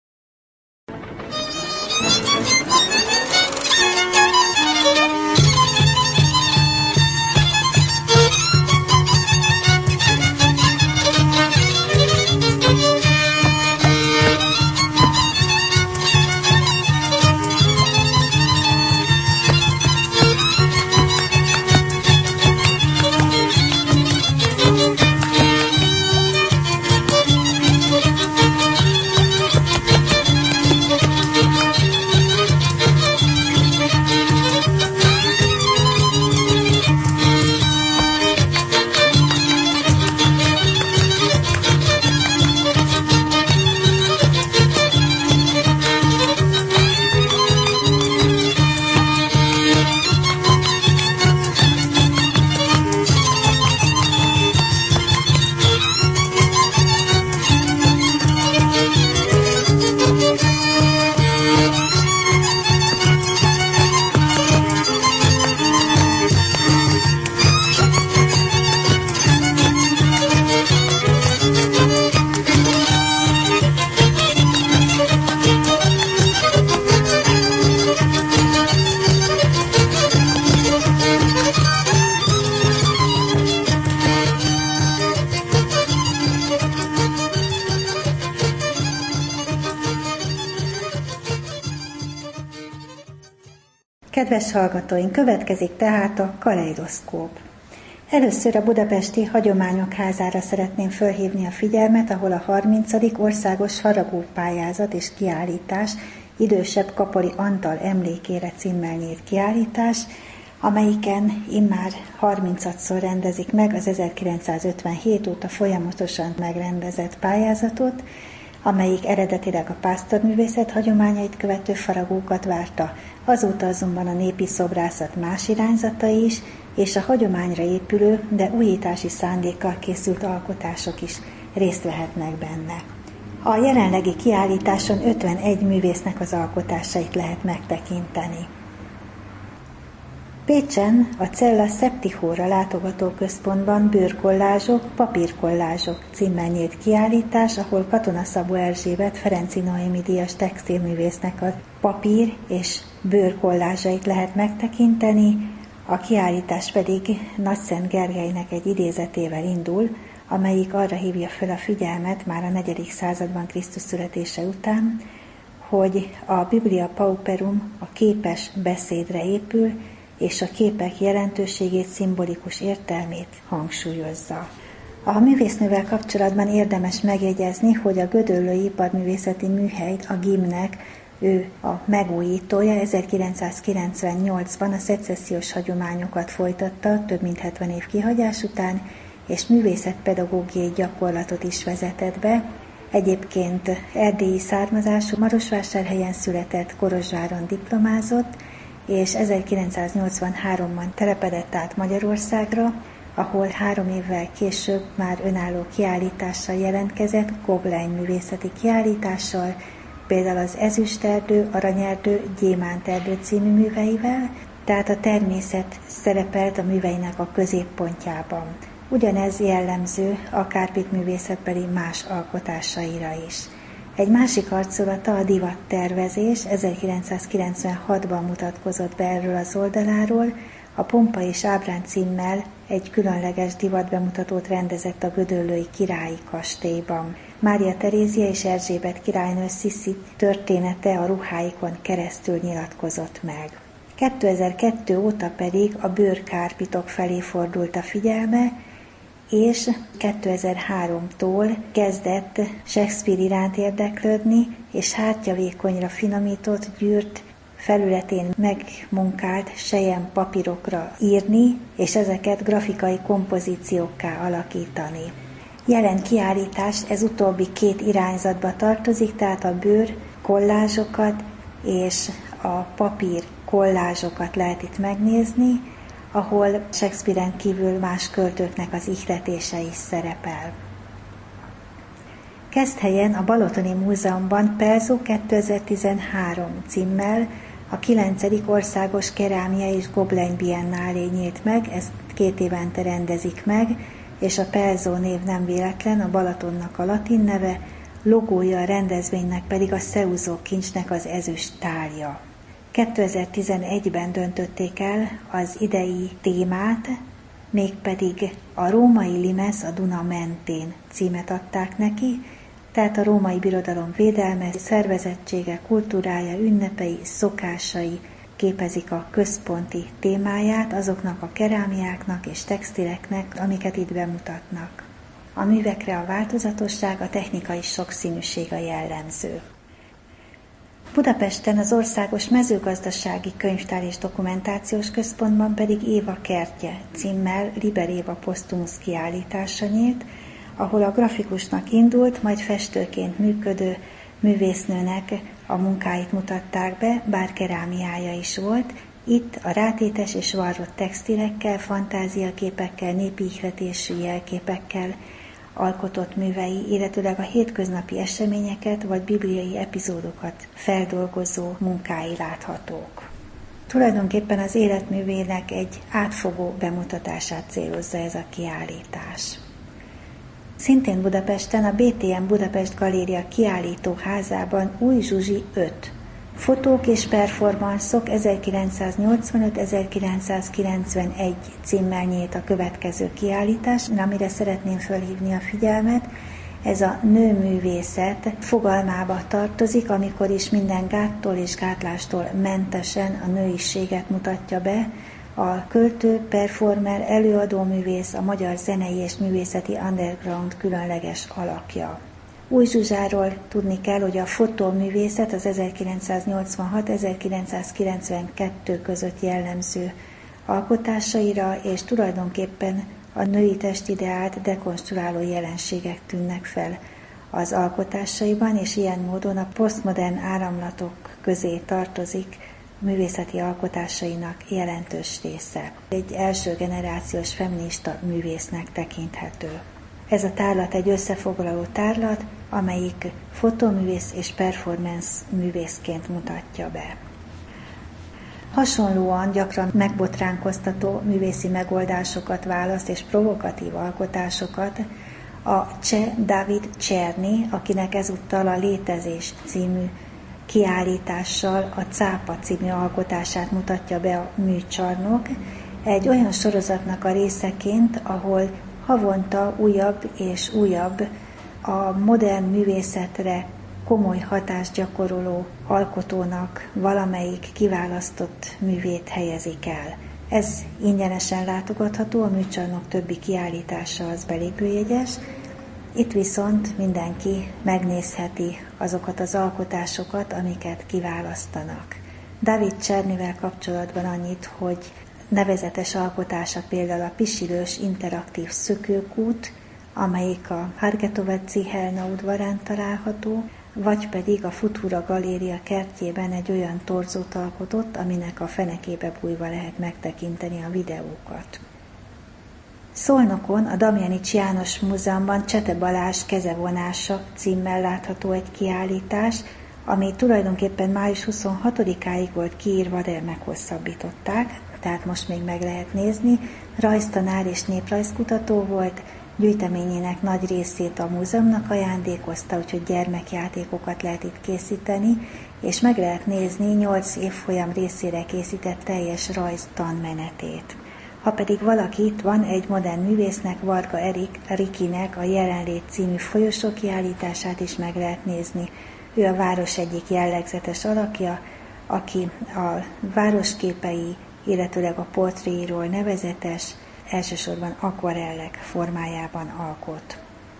Kedves hallgatóink, következik tehát a kaleidoszkóp. Először a Budapesti Hagyományok Házára szeretném fölhívni a figyelmet, ahol a 30. országos haragúpályázat és kiállítás idősebb Kapori Antal emlékére címmel nyílt kiállítás, amelyiken immár 36-szor rendezik meg az 1957 óta folyamatosan megrendezett pályázatot, amelyik eredetileg a pásztorművészet hagyományait követő faragókat várta. Azóta azonban a népi szobrászat más irányzatai is, és a hagyományra épülő, de újítási szándékkal készült alkotások is részt vehetnek benne. A jelenlegi kiállításon 51 művésznek az alkotásait lehet megtekinteni. Pécsen a Cella Septichóra látogatóközpontban bőrkollázsok, papírkollázsok címmel nyílt kiállítás, ahol Katona Szabó Erzsébet Ferenczy Noémi díjas textilművésznek a papír és bőrkollázsait lehet megtekinteni, a kiállítás pedig Nagyszent Gergelynek egy idézetével indul, amelyik arra hívja fel a figyelmet már a 4. században Krisztus születése után, hogy a Biblia Pauperum a képes beszédre épül, és a képek jelentőségét, szimbolikus értelmét hangsúlyozza. A művésznővel kapcsolatban érdemes megjegyezni, hogy a Gödöllői Iparművészeti Műhely, a GIM-nek ő a megújítója, 1998-ban a szecessziós hagyományokat folytatta, több mint 70 év kihagyás után, és művészetpedagógiai gyakorlatot is vezetett be. Egyébként erdélyi származású, Marosvásárhelyen született, Kolozsváron diplomázott, és 1983-ban telepedett át Magyarországra, ahol 3 évvel később már önálló kiállítással jelentkezett, Koblein művészeti kiállítással, például az Ezüsterdő, Aranyerdő, Gyémánterdő című műveivel, tehát a természet szerepelt a műveinek a középpontjában. Ugyanez jellemző a Kárpit művészetbeli más alkotásaira is. Egy másik arculata a divattervezés, 1996-ban mutatkozott be erről az oldaláról, a Pompa és Ábrán címmel egy különleges divatbemutatót rendezett a Gödöllői Királyi Kastélyban. Mária Terézia és Erzsébet királynő Sziszi története a ruháikon keresztül nyilatkozott meg. 2002 óta pedig a bőrkárpitok felé fordult a figyelme, és 2003-tól kezdett Shakespeare iránt érdeklődni, és hártyavékonyra finomított, gyűrt, felületén megmunkált selyem papírokra írni, és ezeket grafikai kompozíciókká alakítani. Jelen kiállítás ez utóbbi 2 irányzatba tartozik, tehát a bőr kollázsokat és a papír kollázsokat lehet itt megnézni, ahol Shakespeare-en kívül más költőknek az ihletése is szerepel. Keszthelyen a Balatoni Múzeumban Pelzó 2013 címmel a 9. országos kerámia és gobelin biennálé nyílt meg, ezt 2 évente rendezik meg, és a Pelzó név nem véletlen, a Balatonnak a latin neve, logója a rendezvénynek pedig a Szeuzó kincsnek az ezüst tálja. 2011-ben döntötték el az idei témát, mégpedig a római limes a Duna mentén címet adták neki, tehát a római birodalom védelme, szervezettsége, kultúrája, ünnepei, szokásai képezik a központi témáját azoknak a kerámiáknak és textileknek, amiket itt bemutatnak. A művekre a változatosság, a technikai sokszínűség a jellemző. Budapesten az Országos Mezőgazdasági Könyvtár és Dokumentációs Központban pedig Éva kertje címmel Liber Éva posztumusz kiállítása nyílt, ahol a grafikusnak indult, majd festőként működő művésznőnek a munkáit mutatták be, bár kerámiája is volt. Itt a rátétes és varrott textilekkel, fantáziaképekkel, népi ihletésű jelképekkel alkotott művei, illetőleg a hétköznapi eseményeket vagy bibliai epizódokat feldolgozó munkái láthatók. Tulajdonképpen az életművének egy átfogó bemutatását célozza ez a kiállítás. Szintén Budapesten a BTM Budapest Galéria kiállítóházában Új Zsuzsi 5. Fotók és performanszok 1985-1991 címmel nyílt a következő kiállítás, amire szeretném felhívni a figyelmet. Ez a nőművészet fogalmába tartozik, amikor is minden gáttól és gátlástól mentesen a nőiséget mutatja be, a költő, performer, előadóművész, a magyar zenei és művészeti underground különleges alakja. Új Zsuzsáról tudni kell, hogy a fotóművészet az 1986-1992 között jellemző alkotásaira, és tulajdonképpen a női testideált dekonstruáló jelenségek tűnnek fel az alkotásaiban, és ilyen módon a posztmodern áramlatok közé tartozik művészeti alkotásainak jelentős része. Egy első generációs feminista művésznek tekinthető. Ez a tárlat egy összefoglaló tárlat, amelyik fotóművész és performance művészként mutatja be. Hasonlóan gyakran megbotránkoztató művészi megoldásokat választ és provokatív alkotásokat a cseh David Czerny, akinek ezúttal a Létezés című kiállítással a Cápa című alkotását mutatja be a Műcsarnok, egy olyan sorozatnak a részeként, ahol havonta újabb és újabb a modern művészetre komoly hatást gyakoroló alkotónak valamelyik kiválasztott művét helyezik el. Ez ingyenesen látogatható, a Műcsarnok többi kiállítása az belépőjegyes. Itt viszont mindenki megnézheti azokat az alkotásokat, amiket kiválasztanak. David Czernyvel kapcsolatban annyit, hogy nevezetes alkotása például a pisilős interaktív szökőkút, amelyik a Hargetoweci Helna udvarán található, vagy pedig a Futura Galéria kertjében egy olyan torzót alkotott, aminek a fenekébe bújva lehet megtekinteni a videókat. Szolnokon a Damjanics János Múzeumban Csete Balázs kezevonása címmel látható egy kiállítás, ami tulajdonképpen május 26-áig volt kiírva, de meghosszabbították, tehát most még meg lehet nézni. Rajztanár és néprajzkutató volt, gyűjteményének nagy részét a múzeumnak ajándékozta, úgyhogy gyermekjátékokat lehet itt készíteni, és meg lehet nézni 8 évfolyam részére készített teljes rajz tanmenetét. Ha pedig valaki itt van, egy modern művésznek, Varga Rikinek a Jelenlét című folyosó kiállítását is meg lehet nézni. Ő a város egyik jellegzetes alakja, aki a városképei, illetőleg a portréiról nevezetes, elsősorban akvarellek formájában alkot.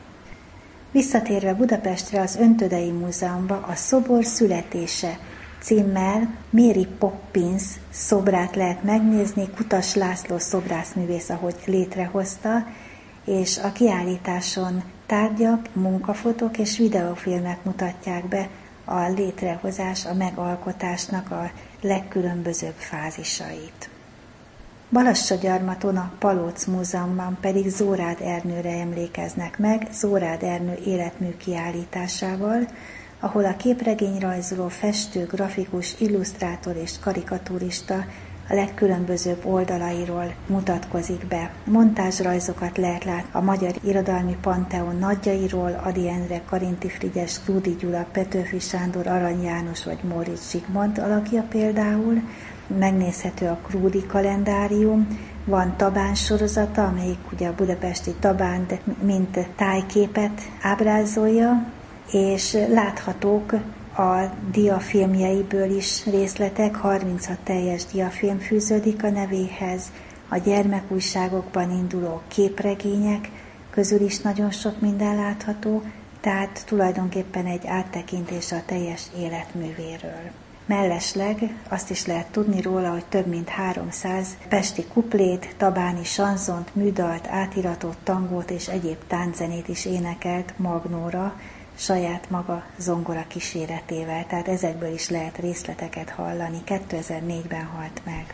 Visszatérve Budapestre, az Öntödei Múzeumba a Szobor születése címmel Mary Poppins szobrát lehet megnézni, Kutas László szobrászművész, ahogy létrehozta, és a kiállításon tárgyak, munkafotók és videófilmek mutatják be a létrehozás, a megalkotásnak a legkülönbözőbb fázisait. Balassagyarmaton a Palóc Múzeumban pedig Zórád Ernőre emlékeznek meg Zórád Ernő életmű kiállításával, ahol a képregényrajzoló, festő, grafikus, illusztrátor és karikaturista a legkülönbözőbb oldalairól mutatkozik be. Montázsrajzokat lehet látni a magyar irodalmi panteon nagyjairól, Ady Endre, Karinti Frigyes, Krúdy Gyula, Petőfi Sándor, Arany János vagy Móricz Zsigmond alakja például. Megnézhető a Krúdy kalendárium, van Tabán sorozata, amelyik ugye a budapesti Tabánt mint tájképet ábrázolja, és láthatók a diafilmjeiből is részletek, 36 teljes diafilm fűződik a nevéhez, a gyermekújságokban induló képregények közül is nagyon sok minden látható, tehát tulajdonképpen egy áttekintés a teljes életművéről. Mellesleg azt is lehet tudni róla, hogy több mint 300 pesti kuplét, tabáni sanzont, műdalt, átiratot, tangót és egyéb tánczenét is énekelt Magnóra, saját maga zongora kíséretével, tehát ezekből is lehet részleteket hallani. 2004-ben halt meg.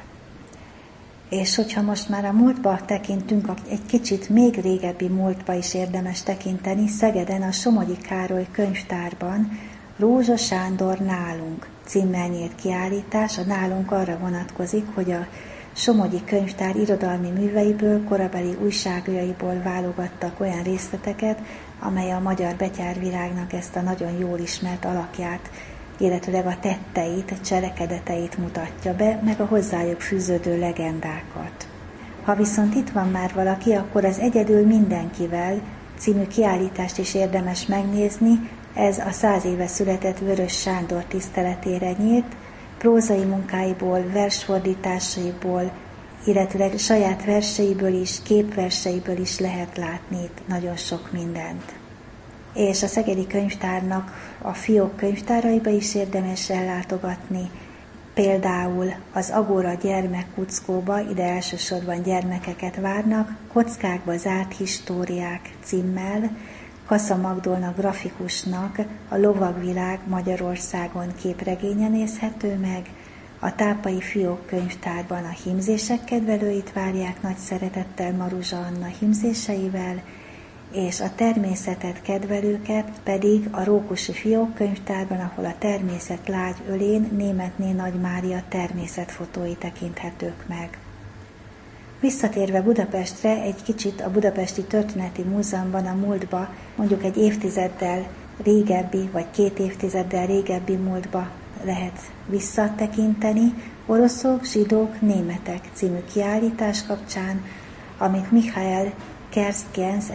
És hogyha most már a múltba tekintünk, egy kicsit még régebbi múltba is érdemes tekinteni, Szegeden a Somogyi Károly könyvtárban Rózsa Sándor nálunk címmel nyílt kiállítás. A nálunk arra vonatkozik, hogy a Somogyi Könyvtár irodalmi műveiből, korabeli újságjaiból válogattak olyan részleteket, amely a magyar betyárvilágnak ezt a nagyon jól ismert alakját, illetőleg a tetteit, cselekedeteit mutatja be, meg a hozzájuk fűződő legendákat. Ha viszont itt van már valaki, akkor az Egyedül mindenkivel című kiállítást is érdemes megnézni. Ez a 100 éve született Vörös Sándor tiszteletére nyílt, prózai munkáiból, versfordításaiból, illetve saját verseiből is, képverseiből is lehet látni itt nagyon sok mindent. És a Szegedi Könyvtárnak a fiók könyvtáraiba is érdemes ellátogatni, például az Agora gyermekkuckóba, ide elsősorban gyermekeket várnak, Kockákba zárt históriák címmel, Kassa Magdolna grafikusnak a Lovagvilág Magyarországon képregénye nézhető meg, a Tápai Fiók Könyvtárban a hímzések kedvelőit várják nagy szeretettel Maruzsa Anna hímzéseivel, és a természetet kedvelőket pedig a Rókusi Fiók Könyvtárban, ahol a természet lágy ölén Németné Nagy Mária természetfotói tekinthetők meg. Visszatérve Budapestre, egy kicsit a Budapesti Történeti Múzeumban a múltba, mondjuk egy évtizeddel régebbi, vagy 2 évtizeddel régebbi múltba lehet visszatekinteni, Oroszok, zsidók, németek című kiállítás kapcsán, amit Michael Kerszkens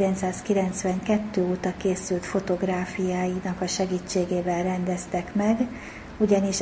1992 óta készült fotográfiáinak a segítségével rendeztek meg, ugyanis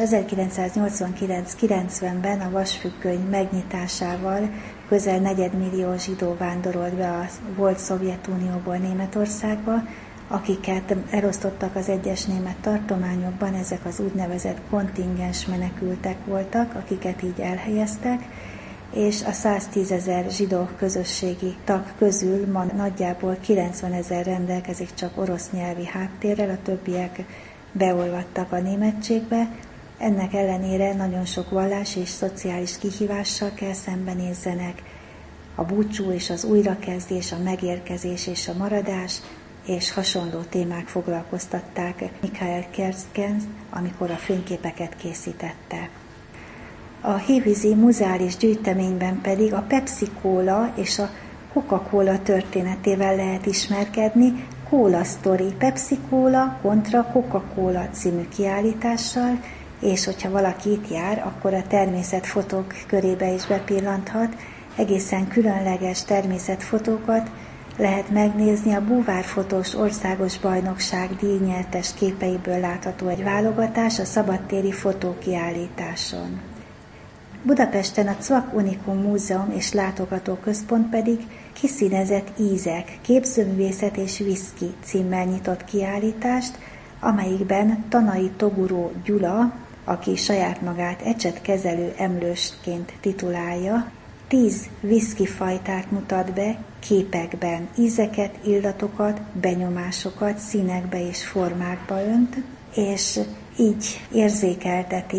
1989-90-ben a vasfüggöny megnyitásával közel 4 millió zsidó vándorolt be a volt Szovjetunióból Németországba, akiket elosztottak az egyes német tartományokban, ezek az úgynevezett kontingens menekültek voltak, akiket így elhelyeztek, és a 110 000 zsidó közösségi tag közül ma nagyjából 90 000 rendelkezik csak orosz nyelvi háttérrel, a többiek beolvadtak a németségbe. Ennek ellenére nagyon sok vallási és szociális kihívással kell szembenézzenek. A búcsú és az újrakezdés, a megérkezés és a maradás, és hasonló témák foglalkoztatták Michael Kerszkens, amikor a fényképeket készítette. A Hévízi Muzeális Gyűjteményben pedig a Pepsi Cola és a Coca-Cola történetével lehet ismerkedni, Cola Story, Pepsi Cola kontra Coca-Cola című kiállítással, és hogyha valaki itt jár, akkor a természetfotók körébe is bepillanthat. Egészen különleges természetfotókat lehet megnézni, a búvárfotós országos bajnokság díjnyertes képeiből látható egy válogatás a szabadtéri fotókiállításon. Budapesten a Cvak Unikum Múzeum és Látogatóközpont pedig Kiszínezett ízek, képzőművészet és viszki címmel nyitott kiállítást, amelyikben Tanai Toguró Gyula, aki saját magát ecsetkezelő emlősként titulálja, 10 viszkifajtát mutat be képekben, ízeket, illatokat, benyomásokat színekbe és formákba önt, és így érzékelteti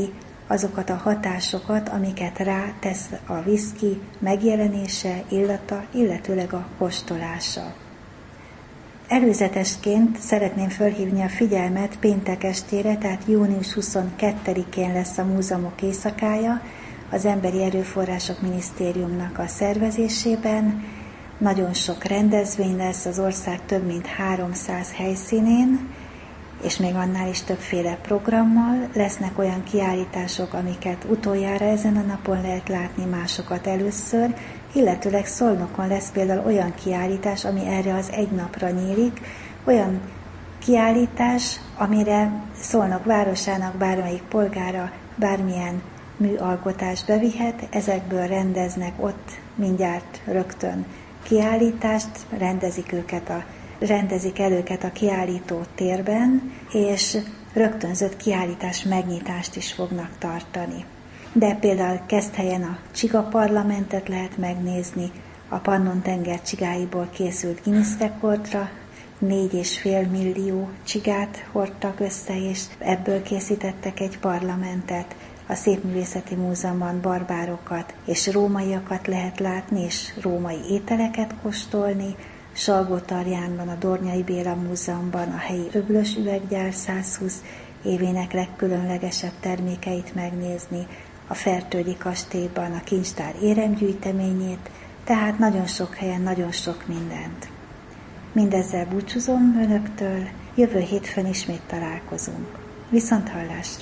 azokat a hatásokat, amiket rátesz a viszki megjelenése, illata, illetőleg a kóstolása. Előzetesként szeretném fölhívni a figyelmet péntek estére, tehát június 22-én lesz a múzeumok éjszakája, az Emberi Erőforrások Minisztériumnak a szervezésében. Nagyon sok rendezvény lesz az ország több mint 300 helyszínén, és még annál is többféle programmal. Lesznek olyan kiállítások, amiket utoljára ezen a napon lehet látni, másokat először, illetőleg Szolnokon lesz például olyan kiállítás, ami erre az egy napra nyílik, olyan kiállítás, amire Szolnok városának bármelyik polgára bármilyen műalkotást bevihet, ezekből rendeznek ott mindjárt rögtön kiállítást, rendezik el őket a kiállító térben, és rögtönzött kiállítás megnyitást is fognak tartani. De például Keszthelyen a csigaparlamentet lehet megnézni, a Pannon-tenger csigáiból készült Guinness rekordra, 4,5 millió csigát hordtak össze, és ebből készítettek egy parlamentet. A Szépművészeti Múzeumban barbárokat és rómaiakat lehet látni, és római ételeket kóstolni, Salgótarjánban, a Dornyai Béla Múzeumban a helyi öblös üveggyár 120 évének legkülönlegesebb termékeit megnézni, a Fertődi kastélyban a kincstár éremgyűjteményét, tehát nagyon sok helyen, nagyon sok mindent. Mindezzel búcsúzom önöktől, jövő hétfőn ismét találkozunk. Viszonthallásra!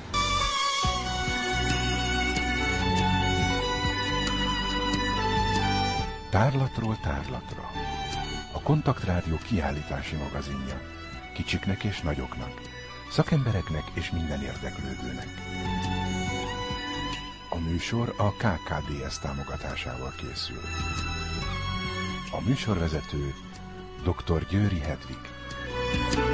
Tárlatról tárlatra. A Kontaktrádió kiállítási magazinja. Kicsiknek és nagyoknak, szakembereknek és minden érdeklődőnek. A műsor a KKDS támogatásával készül. A műsorvezető dr. Győri Hedvig.